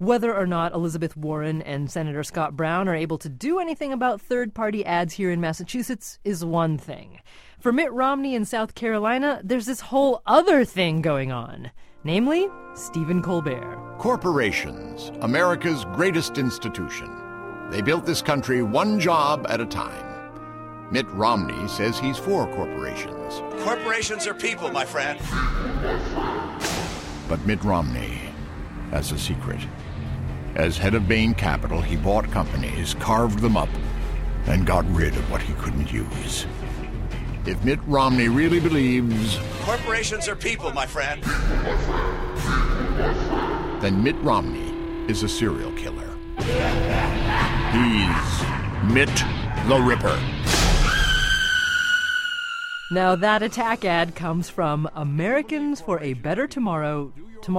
Whether or not Elizabeth Warren and Senator Scott Brown are able to do anything about third-party ads here in Massachusetts is one thing. For Mitt Romney in South Carolina, there's this whole other thing going on. Namely, Stephen Colbert. Corporations, America's greatest institution. They built this country one job at a time. Mitt Romney says he's for corporations. Corporations are people, my friend. But Mitt Romney has a secret. As head of Bain Capital, he bought companies, carved them up, and got rid of what he couldn't use. If Mitt Romney really believes... Corporations are people, my friend. Then Mitt Romney is a serial killer. He's Mitt the Ripper. Now that attack ad comes from Americans for a Better Tomorrow,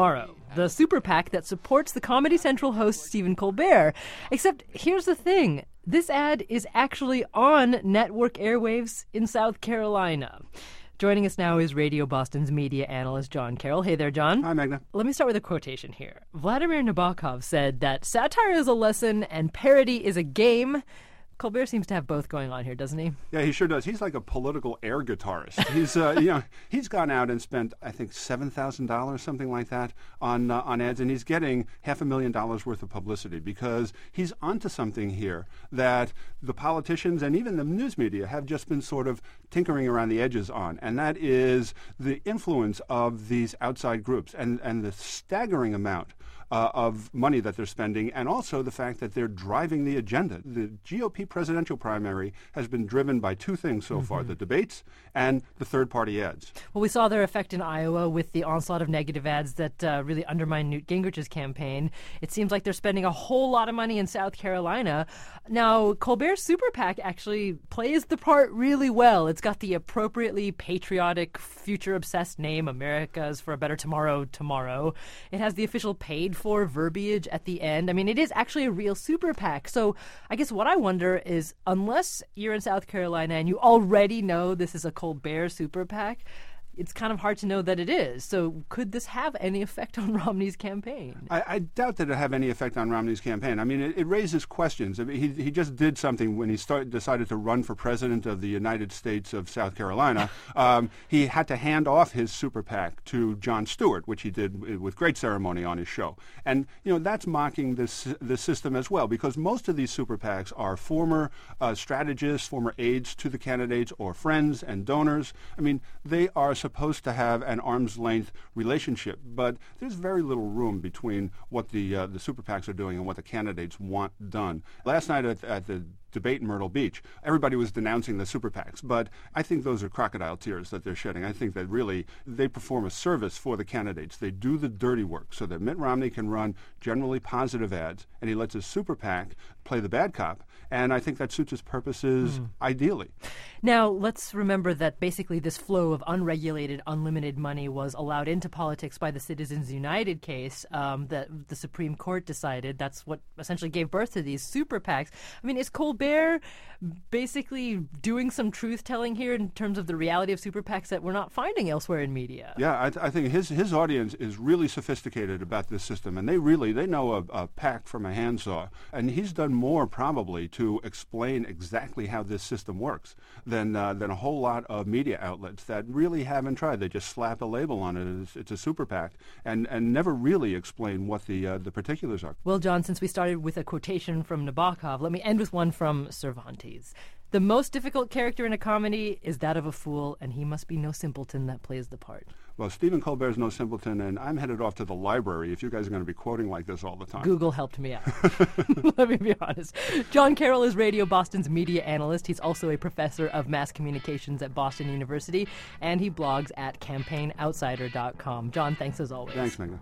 the super PAC that supports the Comedy Central host Stephen Colbert. Except here's the thing. This ad is actually on network airwaves in South Carolina. Joining us now is Radio Boston's media analyst John Carroll. Hey there, John. Hi, Magna. Let me start with a quotation here. Vladimir Nabokov said that satire is a lesson and parody is a game. Colbert seems to have both going on here, doesn't he? Yeah, he sure does. He's like a political air guitarist. He's, he's gone out and spent, I think, $7,000, something like that, on ads, and he's getting $500,000 worth of publicity because he's onto something here that the politicians and even the news media have just been sort of tinkering around the edges on, and that is the influence of these outside groups and the staggering amount of money that they're spending, and also the fact that they're driving the agenda. The GOP presidential primary has been driven by two things so far, the debates and the third-party ads. Well, we saw their effect in Iowa with the onslaught of negative ads that really undermined Newt Gingrich's campaign. It seems like they're spending a whole lot of money in South Carolina. Now, Colbert's super PAC actually plays the part really well. It's got the appropriately patriotic, future-obsessed name, America's for a Better Tomorrow, Tomorrow. It has the official paid-for verbiage at the end. I mean, it is actually a real super PAC. So I guess what I wonder is, unless you're in South Carolina and you already know this is a Colbert super PAC, it's kind of hard to know that it is. So could this have any effect on Romney's campaign? I doubt that it'll have any effect on Romney's campaign. I mean, it raises questions. I mean, he just did something when he decided to run for president of the United States of South Carolina. He had to hand off his super PAC to Jon Stewart, which he did with great ceremony on his show. And, that's mocking this system as well, because most of these super PACs are former strategists, former aides to the candidates, or friends and donors. I mean, they are supposed to have an arm's length relationship, but there's very little room between what the super PACs are doing and what the candidates want done. Last night at the debate in Myrtle Beach, everybody was denouncing the super PACs, but I think those are crocodile tears that they're shedding. I think that really they perform a service for the candidates. They do the dirty work so that Mitt Romney can run generally positive ads, and he lets his super PAC play the bad cop, and I think that suits his purposes ideally. Now, let's remember that basically this flow of unregulated, unlimited money was allowed into politics by the Citizens United case that the Supreme Court decided. That's what essentially gave birth to these super PACs. I mean, is Colbert basically doing some truth-telling here in terms of the reality of super PACs that we're not finding elsewhere in media? Yeah, I think his audience is really sophisticated about this system, and they know a PAC from a handsaw. And he's done more probably to explain exactly how this system works than a whole lot of media outlets that really haven't tried. They just slap a label on it. It's a super PAC, and never really explain what the particulars are. Well, John, since we started with a quotation from Nabokov, let me end with one from Cervantes. The most difficult character in a comedy is that of a fool, and he must be no simpleton that plays the part. Well, Stephen Colbert's no simpleton, and I'm headed off to the library if you guys are going to be quoting like this all the time. Google helped me out. Let me be honest. John Carroll is Radio Boston's media analyst. He's also a professor of mass communications at Boston University, and he blogs at campaignoutsider.com. John, thanks as always. Thanks, Megan.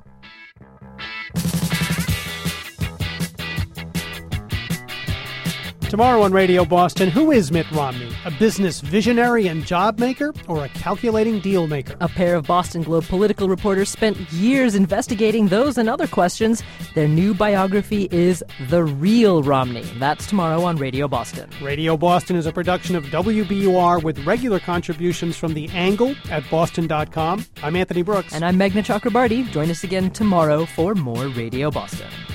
Tomorrow on Radio Boston, who is Mitt Romney? A business visionary and job maker, or a calculating deal maker? A pair of Boston Globe political reporters spent years investigating those and other questions. Their new biography is The Real Romney. That's tomorrow on Radio Boston. Radio Boston is a production of WBUR with regular contributions from The Angle at boston.com. I'm Anthony Brooks. And I'm Meghna Chakrabarti. Join us again tomorrow for more Radio Boston.